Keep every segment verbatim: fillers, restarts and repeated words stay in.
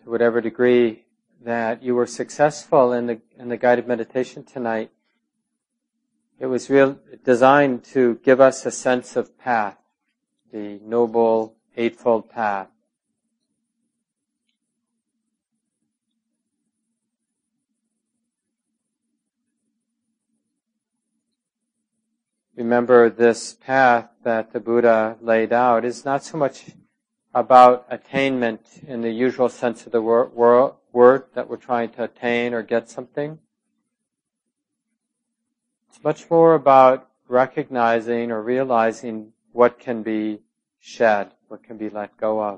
to whatever degree that you were successful in the in the guided meditation tonight, it was real designed to give us a sense of path, the Noble Eightfold Path. Remember, this path that the Buddha laid out is not so much about attainment in the usual sense of the wor- wor- word, that we're trying to attain or get something. It's much more about recognizing or realizing what can be shed, what can be let go of.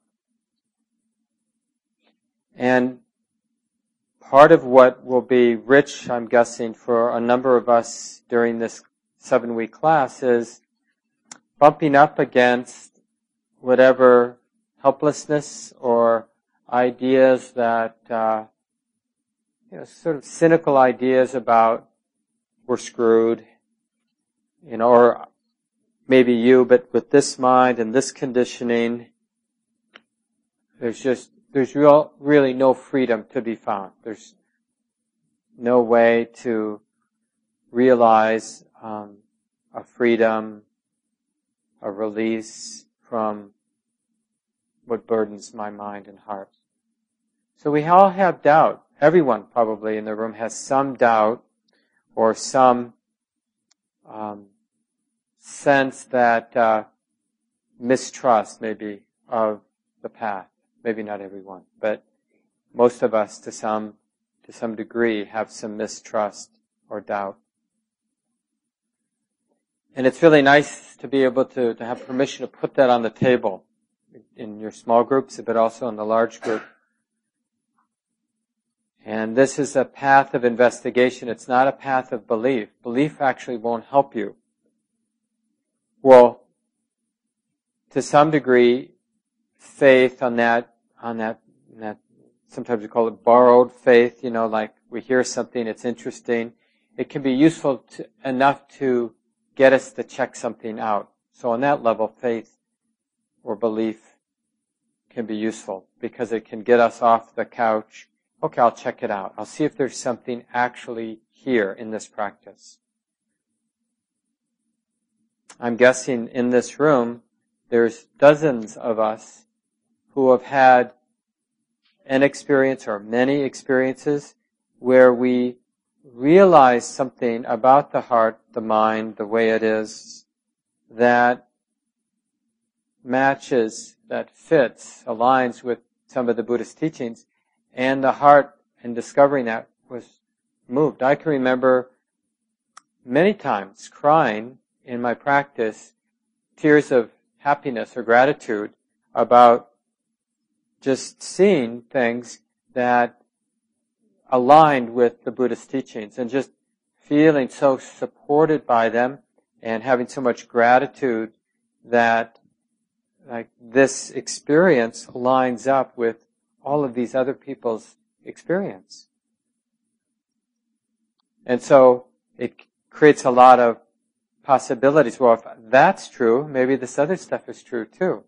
And part of what will be rich, I'm guessing, for a number of us during this seven-week class is bumping up against whatever helplessness or ideas that, uh, you know, sort of cynical ideas about we're screwed, you know, or maybe you, but with this mind and this conditioning, there's just, there's real, really no freedom to be found. There's no way to realize um, a freedom, a release from what burdens my mind and heart. So we all have doubt. Everyone probably in the room has some doubt or some um, sense that uh, mistrust maybe of the path. Maybe not everyone, but most of us to some to some degree have some mistrust or doubt. And it's really nice to be able to, to have permission to put that on the table in your small groups, but also in the large group. And this is a path of investigation. It's not a path of belief. Belief actually won't help you. Well, to some degree, faith on that, on that, that, sometimes we call it borrowed faith, you know, like we hear something, it's interesting. It can be useful to, enough to get us to check something out. So on that level, faith or belief can be useful because it can get us off the couch. Okay, I'll check it out. I'll see if there's something actually here in this practice. I'm guessing in this room, there's dozens of us who have had an experience or many experiences where we realize something about the heart, the mind, the way it is, that matches, that fits, aligns with some of the Buddhist teachings, and the heart, in discovering that, was moved. I can remember many times crying in my practice, tears of happiness or gratitude about just seeing things that aligned with the Buddhist teachings and just feeling so supported by them and having so much gratitude that like this experience lines up with all of these other people's experience. And so it creates a lot of possibilities. Well, if that's true, maybe this other stuff is true too.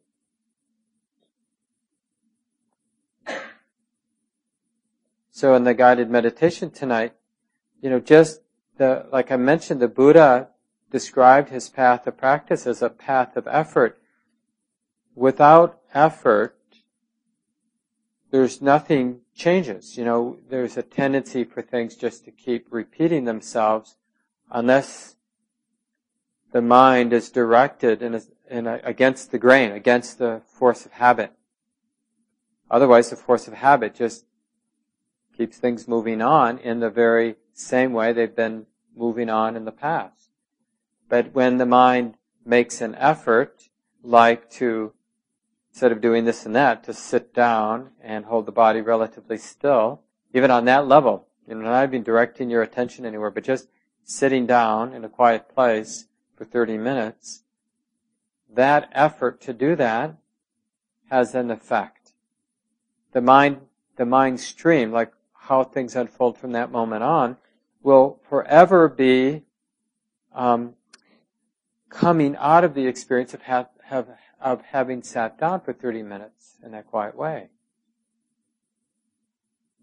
So in the guided meditation tonight, you know, just the, like I mentioned, the Buddha described his path of practice as a path of effort. Without effort, there's nothing changes. You know, there's a tendency for things just to keep repeating themselves unless the mind is directed in a, in a, against the grain, against the force of habit. Otherwise, the force of habit just keeps things moving on in the very same way they've been moving on in the past. But when the mind makes an effort, like to, instead of doing this and that, to sit down and hold the body relatively still, even on that level, you know, not even directing your attention anywhere, but just sitting down in a quiet place for thirty minutes, that effort to do that has an effect. The mind, the mind stream, like how things unfold from that moment on, will forever be um, coming out of the experience of, have, have, of having sat down for thirty minutes in that quiet way.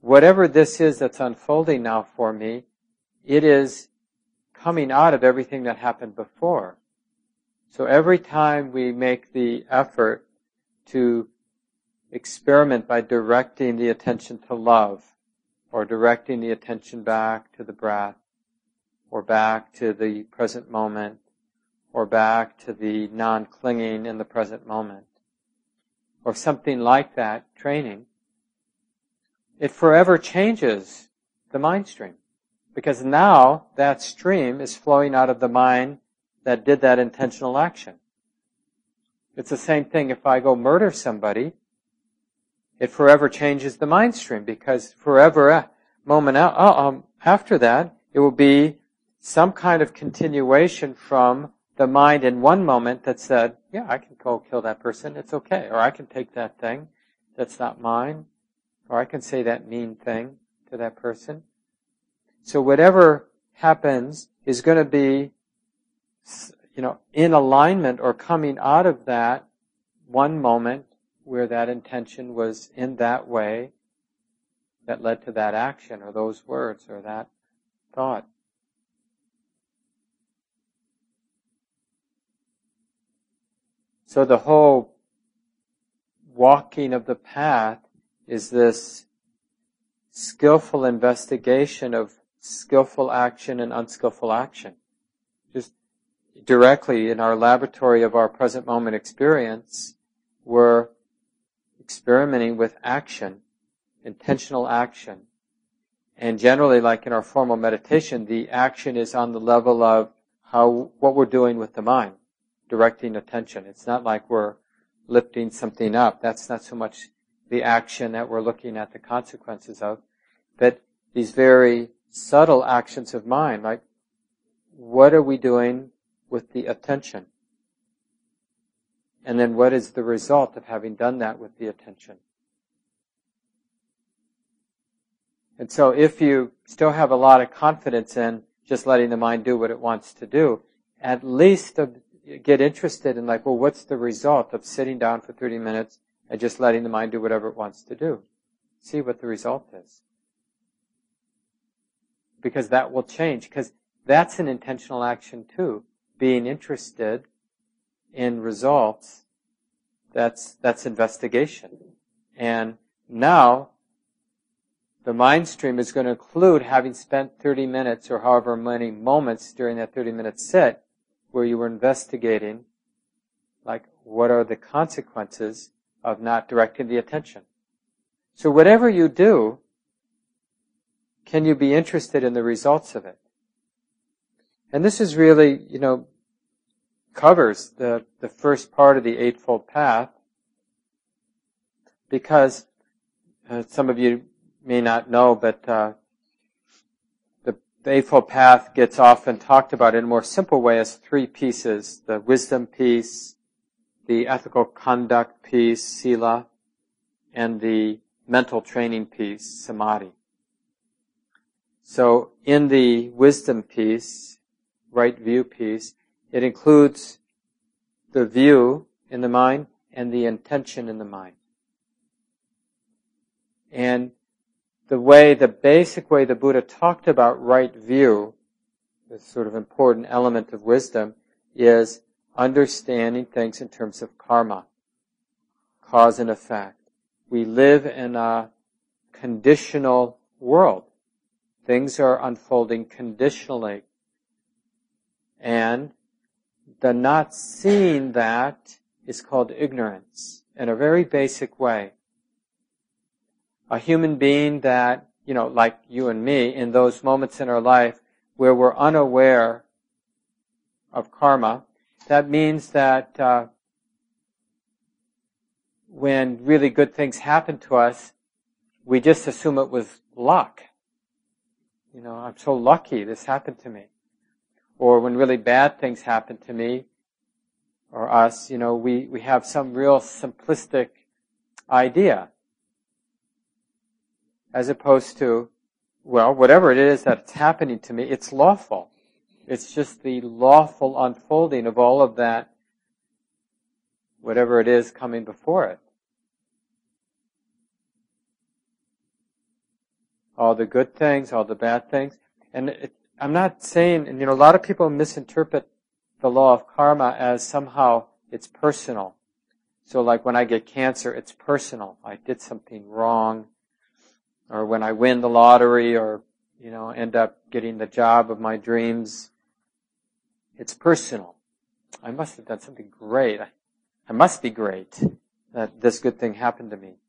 whatever this is that's unfolding now for me, it is coming out of everything that happened before. So every time we make the effort to experiment by directing the attention to love, or directing the attention back to the breath, or back to the present moment, or back to the non-clinging in the present moment, or something like that training, it forever changes the mind stream. Because now that stream is flowing out of the mind that did that intentional action. It's the same thing if I go murder somebody, it forever changes the mind stream, because forever, a moment out, oh, um, after that, it will be some kind of continuation from the mind in one moment that said, yeah, I can go kill that person, it's okay. Or I can take that thing that's not mine. Or I can say that mean thing to that person. So whatever happens is going to be, you know, in alignment or coming out of that one moment where that intention was in that way that led to that action or those words or that thought. So the whole walking of the path is this skillful investigation of skillful action and unskillful action. Just directly in our laboratory of our present moment experience, we're experimenting with action, intentional action. And generally, like in our formal meditation, the action is on the level of how what we're doing with the mind, directing attention. It's not like we're lifting something up. That's not so much the action that we're looking at the consequences of, but these very subtle actions of mind, like what are we doing with the attention? And then what is the result of having done that with the attention? And so if you still have a lot of confidence in just letting the mind do what it wants to do, at least get interested in like, well, what's the result of sitting down for thirty minutes and just letting the mind do whatever it wants to do? See what the result is. Because that will change, because that's an intentional action too. Being interested in results, that's, that's investigation. And now, the mind stream is going to include having spent thirty minutes or however many moments during that thirty minute sit where you were investigating, like, what are the consequences of not directing the attention. So whatever you do, can you be interested in the results of it? And this is really, you know, covers the, the first part of the Eightfold Path, because uh, some of you may not know, but uh, the, the Eightfold Path gets often talked about in a more simple way as three pieces: the wisdom piece, the ethical conduct piece, sila, and the mental training piece, samadhi. So in the wisdom piece, right view piece, it includes the view in the mind and the intention in the mind. And the way, the basic way the Buddha talked about right view, this sort of important element of wisdom, is understanding things in terms of karma, cause and effect. We live in a conditional world. Things are unfolding conditionally. And the not seeing that is called ignorance in a very basic way. A human being that, you know, like you and me, in those moments in our life where we're unaware of karma, that means that uh, when really good things happen to us, we just assume it was luck. You know, I'm so lucky this happened to me. Or when really bad things happen to me or us, you know, we, we have some real simplistic idea. As opposed to, well, whatever it is that's happening to me, it's lawful. It's just the lawful unfolding of all of that, whatever it is coming before it. all the good things, all the bad things. And it, I'm not saying, and you know, a lot of people misinterpret the law of karma as somehow it's personal. So like when I get cancer, it's personal. I did something wrong. Or when I win the lottery or, you know, end up getting the job of my dreams, it's personal. I must have done something great. I, I must be great that this good thing happened to me.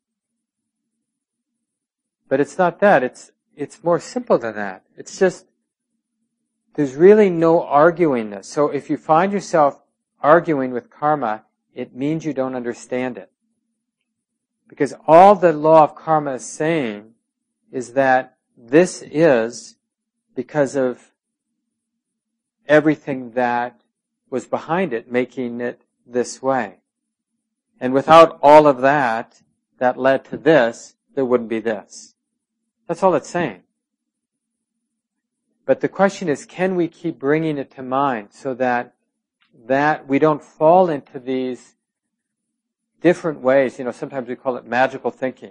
But it's not that. It's, it's more simple than that. It's just, there's really no arguing this. So if you find yourself arguing with karma, it means you don't understand it. Because all the law of karma is saying is that this is because of everything that was behind it, making it this way. And without all of that, that led to this, there wouldn't be this. That's all it's saying. But the question is, can we keep bringing it to mind so that that we don't fall into these different ways? You know, sometimes we call it magical thinking.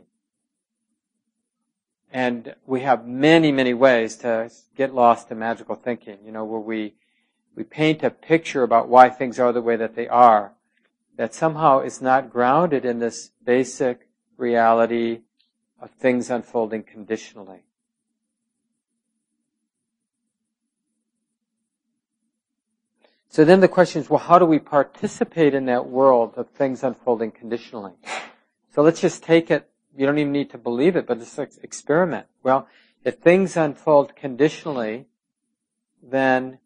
And we have many, many ways to get lost in magical thinking, you know, where we, we paint a picture about why things are the way that they are, that somehow is not grounded in this basic reality of things unfolding conditionally. So then the question is, well, how do we participate in that world of things unfolding conditionally? So let's just take it, you don't even need to believe it, but just experiment. Well, if things unfold conditionally, then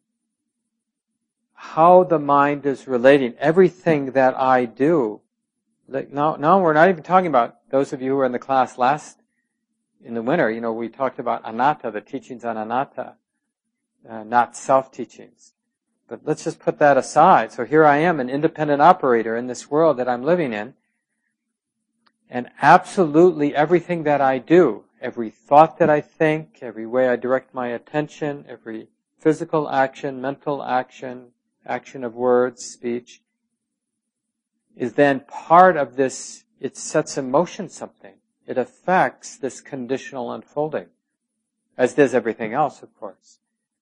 how the mind is relating, everything that I do, like now, now we're not even talking about those of you who were in the class last, in the winter, you know, we talked about anatta, the teachings on anatta, uh, not self-teachings. But let's just put that aside. So here I am, an independent operator in this world that I'm living in. And absolutely everything that I do, every thought that I think, every way I direct my attention, every physical action, mental action, action of words, speech, is then part of this, it sets in motion something. It affects this conditional unfolding, as does everything else, of course.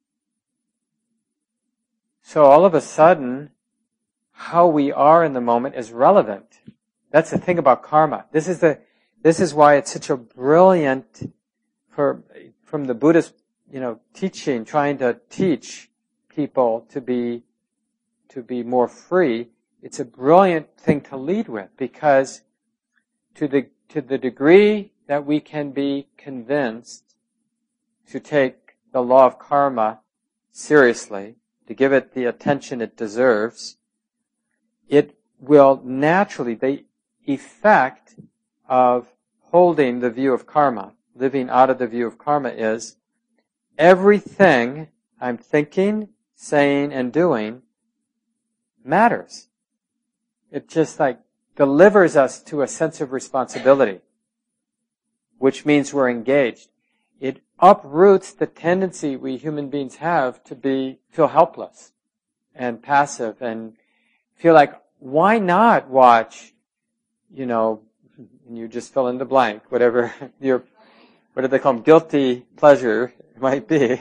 So all of a sudden, how we are in the moment is relevant. That's the thing about karma. This is the, this is why it's such a brilliant, for, from the Buddhist, you know, teaching, trying to teach people to be, to be more free. It's a brilliant thing to lead with, because to the, to the degree that we can be convinced to take the law of karma seriously, to give it the attention it deserves, it will naturally, the effect of holding the view of karma, living out of the view of karma, is everything I'm thinking, saying, and doing matters. It just like delivers us to a sense of responsibility, which means we're engaged. It uproots the tendency we human beings have to be, feel helpless and passive and feel like, why not watch, you know, and you just fill in the blank, whatever your, what do they call them, guilty pleasure might be.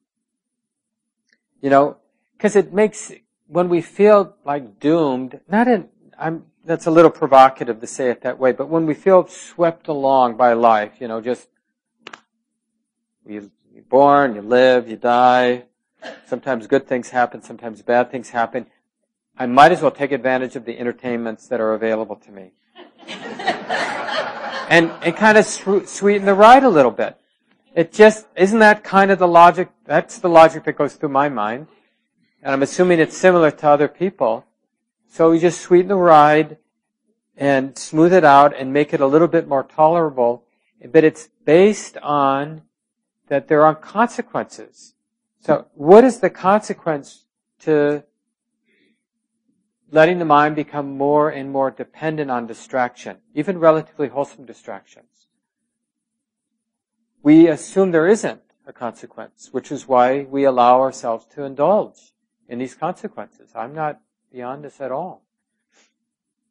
You know, because it makes, when we feel like doomed, not in, I'm, that's a little provocative to say it that way, but when we feel swept along by life, you know, just, you're born, you live, you die, sometimes good things happen, sometimes bad things happen, I might as well take advantage of the entertainments that are available to me. and and kind of sweeten the ride a little bit. It just, isn't that kind of the logic, that's the logic that goes through my mind. And I'm assuming it's similar to other people. So you just sweeten the ride and smooth it out and make it a little bit more tolerable. But it's based on that there are consequences. So what is the consequence to letting the mind become more and more dependent on distraction, even relatively wholesome distractions? We assume there isn't a consequence, which is why we allow ourselves to indulge in these consequences. I'm not beyond this at all.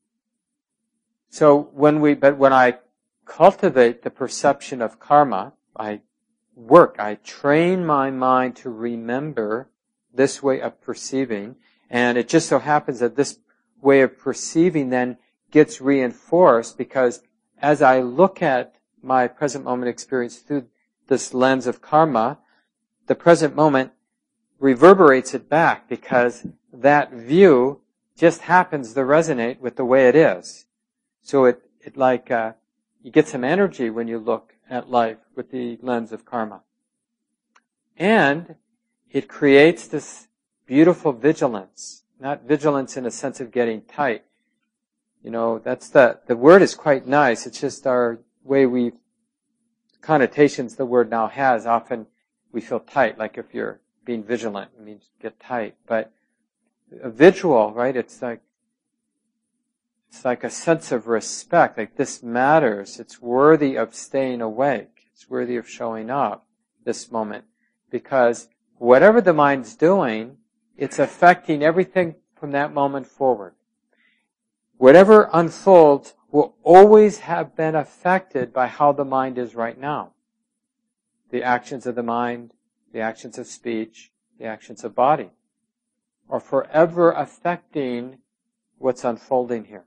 So when we, but when I cultivate the perception of karma, I work, I train my mind to remember this way of perceiving, and it just so happens that this way of perceiving then gets reinforced because as I look at my present moment experience through this lens of karma, the present moment reverberates it back because that view just happens to resonate with the way it is. So it, it like, uh, you get some energy when you look at life with the lens of karma. And it creates this beautiful vigilance, not vigilance in a sense of getting tight. You know, that's the, the word is quite nice. It's just our way we, connotations the word now has. Often we feel tight, like if you're being vigilant, it means get tight. But a vigil, right, it's like, it's like a sense of respect, like this matters, it's worthy of staying awake, it's worthy of showing up this moment. Because whatever the mind's doing, it's affecting everything from that moment forward. Whatever unfolds will always have been affected by how the mind is right now. The actions of the mind, the actions of speech, the actions of body are forever affecting what's unfolding here.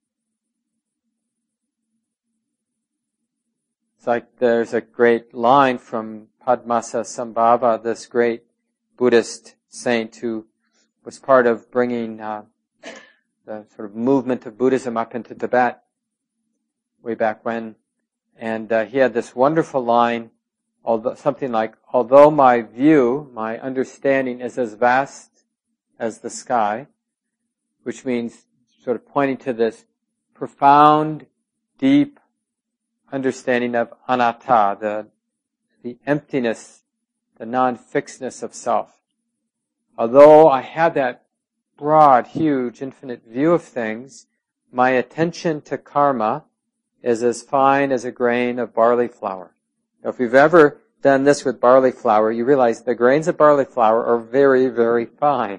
It's like there's a great line from Padmasambhava, this great Buddhist saint who was part of bringing uh, the sort of movement of Buddhism up into Tibet way back when. And uh, he had this wonderful line, although, something like, although my view, my understanding is as vast as the sky, which means sort of pointing to this profound, deep understanding of anatta, the, the emptiness, the non-fixedness of self. Although I have that broad, huge, infinite view of things, my attention to karma is as fine as a grain of barley flour. Now, if you've ever done this with barley flour, you realize the grains of barley flour are very, very fine.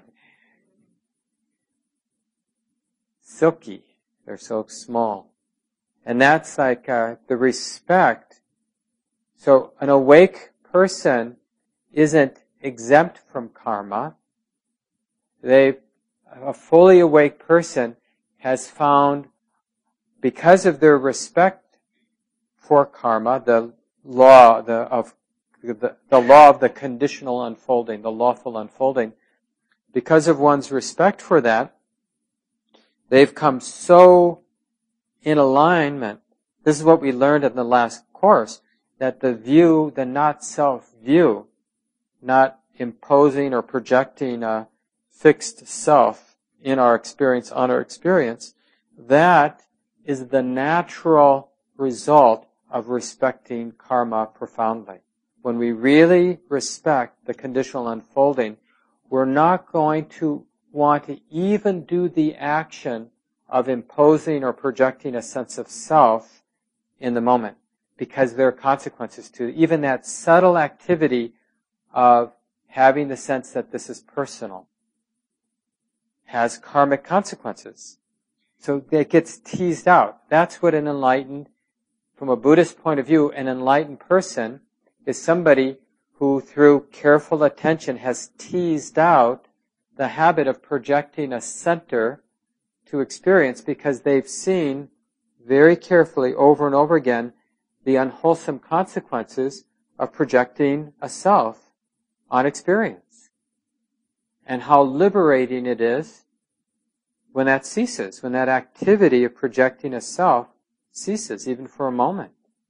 Silky. They're so small. And that's like uh, the respect. So an awake person isn't exempt from karma. They, a fully awake person has found, because of their respect for karma, the law the, of the, the law of the conditional unfolding, the lawful unfolding, because of one's respect for that, they've come so in alignment. This is what we learned in the last course, that the view, the not-self view, not imposing or projecting a fixed self in our experience, on our experience, that is the natural result of respecting karma profoundly. When we really respect the conditional unfolding, we're not going to want to even do the action of imposing or projecting a sense of self in the moment, because there are consequences to it. Even that subtle activity of having the sense that this is personal has karmic consequences. So it gets teased out. That's what an enlightened, from a Buddhist point of view, an enlightened person is somebody who, through careful attention, has teased out the habit of projecting a center to experience, because they've seen very carefully over and over again the unwholesome consequences of projecting a self on experience, and how liberating it is when that ceases, when that activity of projecting a self ceases, even for a moment.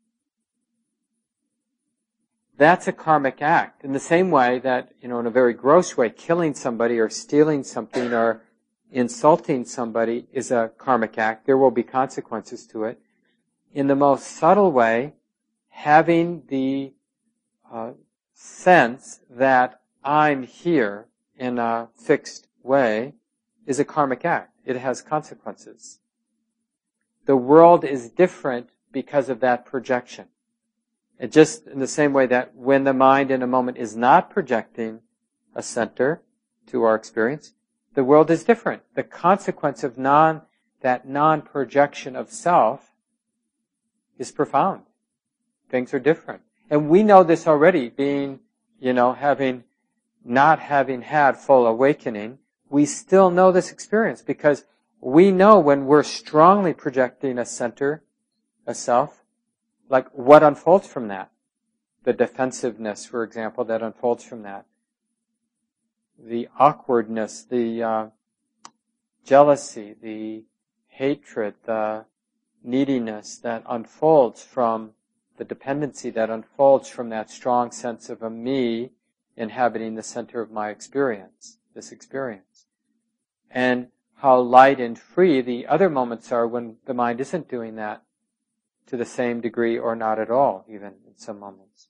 That's a karmic act. In the same way that, you know, in a very gross way, killing somebody or stealing something or insulting somebody is a karmic act. There will be consequences to it. In the most subtle way, having the uh, sense that I'm here in a fixed way is a karmic act. It has consequences. The world is different because of that projection. And just in the same way that when the mind in a moment is not projecting a center to our experience, the world is different. The consequence of non, that non-projection of self is profound. Things are different. And we know this already, being, you know, having, not having had full awakening, we still know this experience because we know when we're strongly projecting a center, a self, like what unfolds from that. The defensiveness, for example, that unfolds from that. The awkwardness, the uh, jealousy, the hatred, the neediness that unfolds from the dependency that unfolds from that strong sense of a me inhabiting the center of my experience, this experience. And how light and free the other moments are when the mind isn't doing that to the same degree or not at all, even in some moments.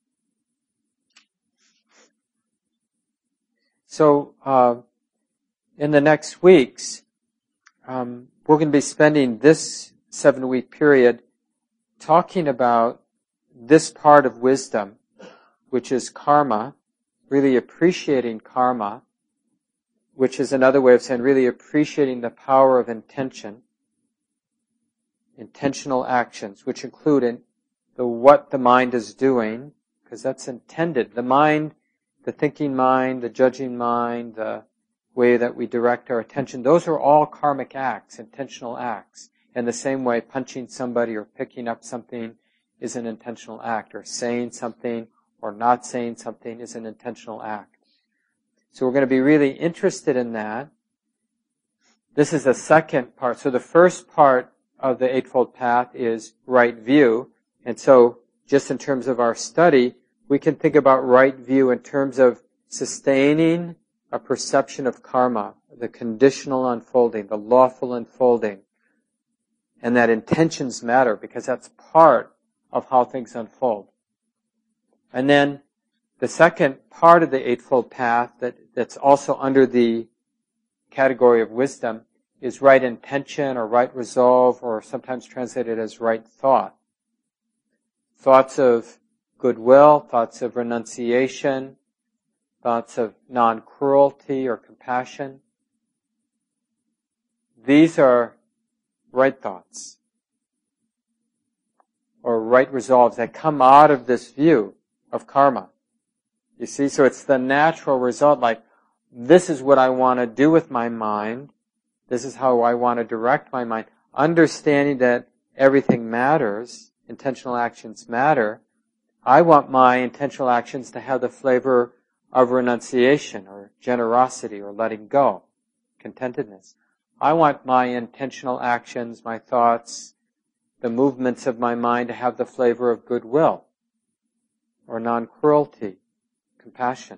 So, uh, in the next weeks, um, we're going to be spending this seven-week period talking about this part of wisdom, which is karma, really appreciating karma, which is another way of saying really appreciating the power of intention, intentional actions, which include in the what the mind is doing, because that's intended. The mind, the thinking mind, the judging mind, the way that we direct our attention, those are all karmic acts, intentional acts. In the same way, punching somebody or picking up something is an intentional act, or saying something or not saying something is an intentional act. So we're going to be really interested in that. This is the second part. So the first part of the Eightfold Path is right view. And so just in terms of our study, we can think about right view in terms of sustaining a perception of karma, the conditional unfolding, the lawful unfolding, and that intentions matter because that's part of how things unfold. And then the second part of the Eightfold Path that, that's also under the category of wisdom is right intention or right resolve, or sometimes translated as right thought. Thoughts of goodwill, thoughts of renunciation, thoughts of non-cruelty or compassion. These are right thoughts or right resolves that come out of this view of karma. You see, so it's the natural result, like, this is what I want to do with my mind. This is how I want to direct my mind. Understanding that everything matters, intentional actions matter. I want my intentional actions to have the flavor of renunciation or generosity or letting go, contentedness. I want my intentional actions, my thoughts, the movements of my mind to have the flavor of goodwill or non-cruelty, compassion.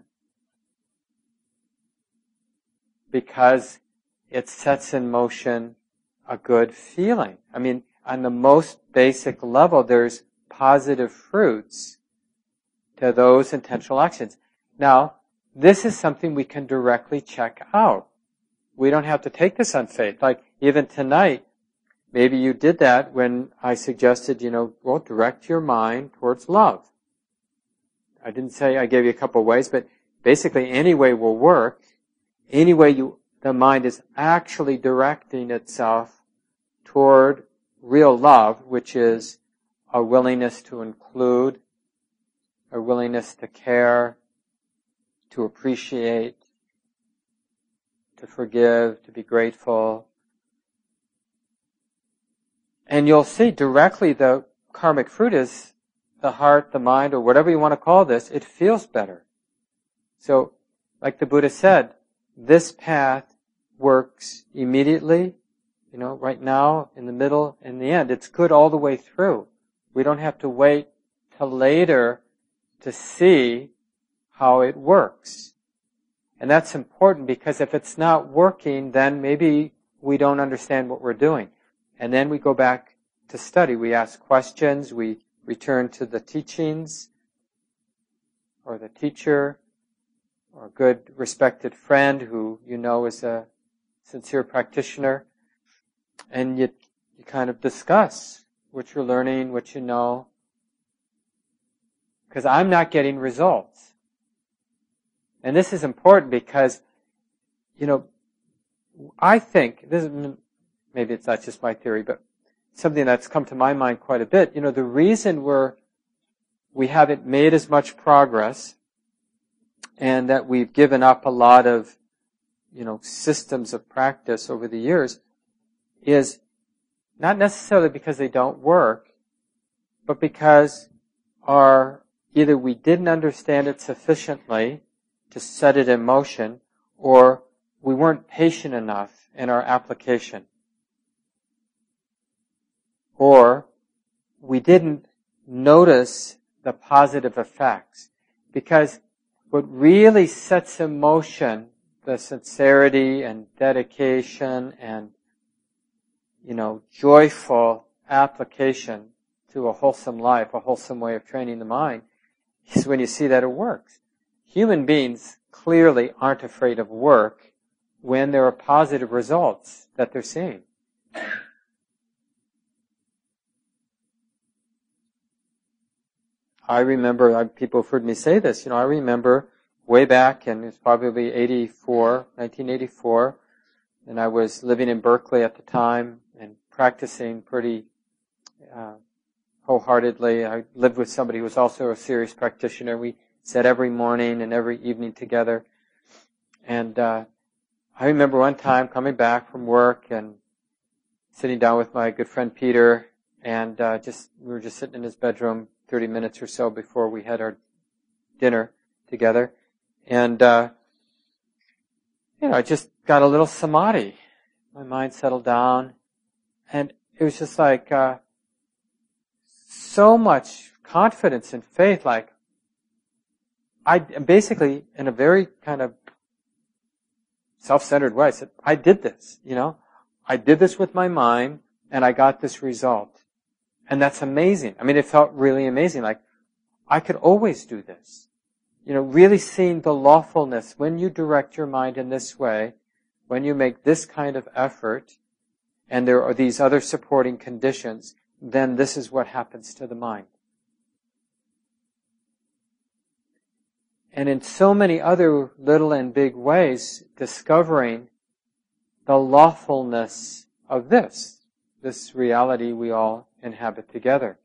Because it sets in motion a good feeling. I mean, on the most basic level, there's positive fruits to those intentional actions. Now, this is something we can directly check out. We don't have to take this on faith. Like, even tonight, maybe you did that when I suggested, you know, well, direct your mind towards love. I didn't say, I gave you a couple of ways, but basically any way will work. Any way you, the mind is actually directing itself toward real love, which is a willingness to include, a willingness to care, to appreciate, to forgive, to be grateful. And you'll see directly the karmic fruit is the heart, the mind, or whatever you want to call this, it feels better. So, like the Buddha said, this path works immediately, you know, right now, in the middle, in the end. It's good all the way through. We don't have to wait till later to see how it works. And that's important because if it's not working, then maybe we don't understand what we're doing. And then we go back to study. We ask questions. We return to the teachings or the teacher or a good respected friend who you know is a sincere practitioner. And you, you kind of discuss what you're learning, what you know. Because I'm not getting results. And this is important because, you know, I think, this is, maybe it's not just my theory, but something that's come to my mind quite a bit, you know, the reason we're, we haven't made as much progress and that we've given up a lot of, you know, systems of practice over the years is not necessarily because they don't work, but because our, either we didn't understand it sufficiently to set it in motion, or we weren't patient enough in our application. Or we didn't notice the positive effects. Because what really sets in motion the sincerity and dedication and, you know, joyful application to a wholesome life, a wholesome way of training the mind, is when you see that it works. Human beings clearly aren't afraid of work when there are positive results that they're seeing. I remember, people have heard me say this, you know, I remember way back, and it was probably eighty-four, nineteen eighty-four, and I was living in Berkeley at the time and practicing pretty uh, wholeheartedly. I lived with somebody who was also a serious practitioner. We sat every morning and every evening together. And uh, I remember one time coming back from work and sitting down with my good friend Peter, and uh, just we were just sitting in his bedroom thirty minutes or so before we had our dinner together. And, uh, you know, I just got a little samadhi. My mind settled down. And it was just like uh, so much confidence and faith. Like, I basically, in a very kind of self-centered way, I said, I did this, you know. I did this with my mind, and I got this result. And that's amazing. I mean, it felt really amazing. Like, I could always do this. You know, really seeing the lawfulness. When you direct your mind in this way, when you make this kind of effort, and there are these other supporting conditions, then this is what happens to the mind. And in so many other little and big ways, discovering the lawfulness of this, this reality we all inhabit together.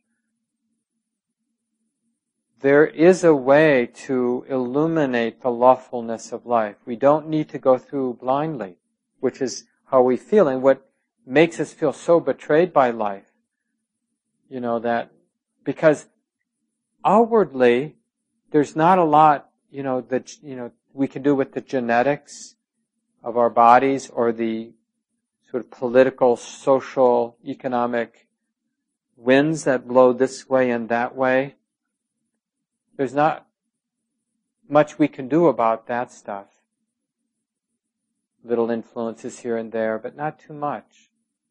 There is a way to illuminate the lawfulness of life. We don't need to go through blindly, which is how we feel, and what makes us feel so betrayed by life. You know, that because outwardly there's not a lot, you know, that, you know, we can do with the genetics of our bodies or the sort of political, social, economic winds that blow this way and that way. There's not much we can do about that stuff. Little influences here and there, but not too much.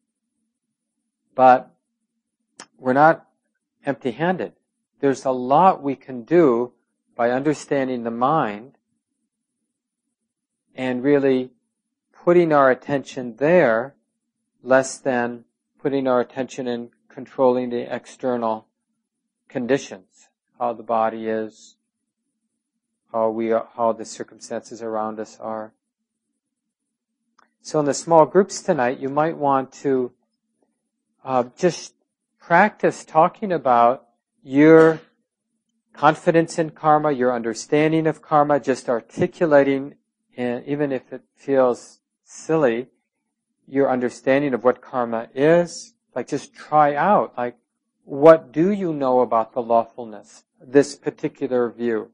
But we're not empty-handed. There's a lot we can do by understanding the mind and really putting our attention there less than putting our attention in controlling the external conditions. How the body is, how we are, how the circumstances around us are. So in the small groups tonight, you might want to uh, just practice talking about your confidence in karma, your understanding of karma, just articulating, and even if it feels silly, your understanding of what karma is. Like, just try out, like, what do you know about the lawfulness, this particular view?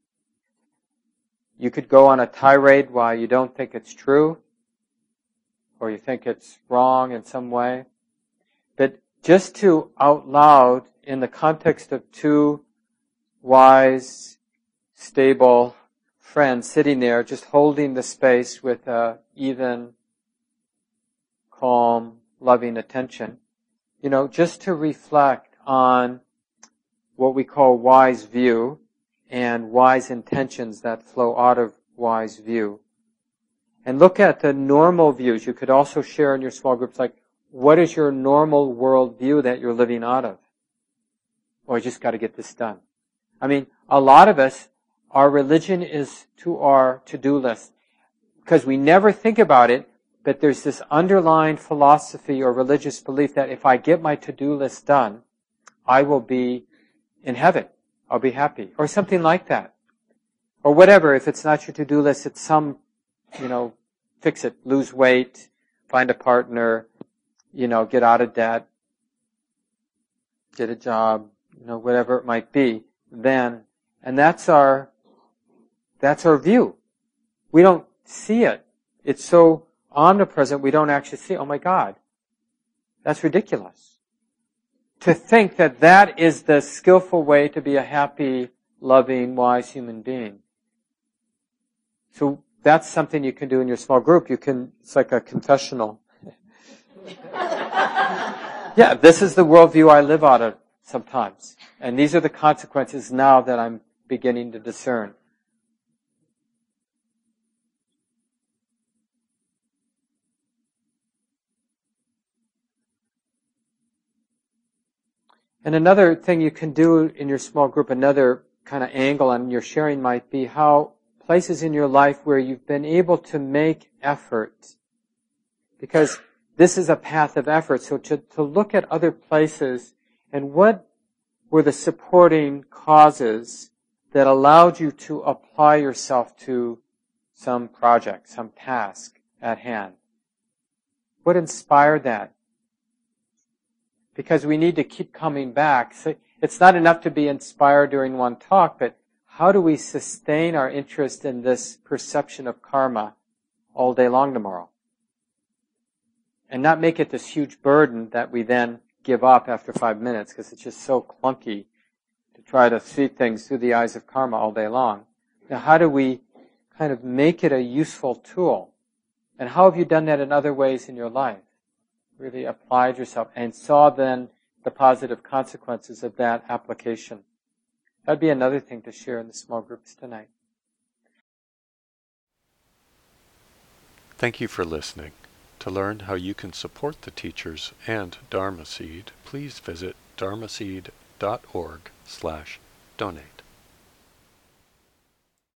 You could go on a tirade why you don't think it's true, or you think it's wrong in some way. But just to out loud, in the context of two wise, stable friends sitting there, just holding the space with a even, calm, loving attention, you know, just to reflect on what we call wise view and wise intentions that flow out of wise view. And look at the normal views. You could also share in your small groups, like, what is your normal world view that you're living out of? Oh, I just got to get this done. I mean, a lot of us, our religion is to our to-do list because we never think about it, but there's this underlying philosophy or religious belief that if I get my to-do list done, I will be in heaven. I'll be happy. Or something like that. Or whatever, if it's not your to-do list, it's some, you know, fix it, lose weight, find a partner, you know, get out of debt, get a job, you know, whatever it might be, then, and that's our, that's our view. We don't see it. It's so omnipresent we don't actually see, oh my God, that's ridiculous. To think that that is the skillful way to be a happy, loving, wise human being. So that's something you can do in your small group. You can, it's like a confessional. Yeah, this is the worldview I live out of sometimes. And these are the consequences now that I'm beginning to discern. And another thing you can do in your small group, another kind of angle on your sharing might be how places in your life where you've been able to make effort. Because this is a path of effort. So to, to look at other places and what were the supporting causes that allowed you to apply yourself to some project, some task at hand. What inspired that? Because we need to keep coming back. So it's not enough to be inspired during one talk, but how do we sustain our interest in this perception of karma all day long tomorrow? And not make it this huge burden that we then give up after five minutes because it's just so clunky to try to see things through the eyes of karma all day long. Now, how do we kind of make it a useful tool? And how have you done that in other ways in your life? Really applied yourself and saw then the positive consequences of that application. That'd be another thing to share in the small groups tonight. Thank you for listening. To learn how you can support the teachers and Dharma Seed, please visit dharmaseed dot org slash donate.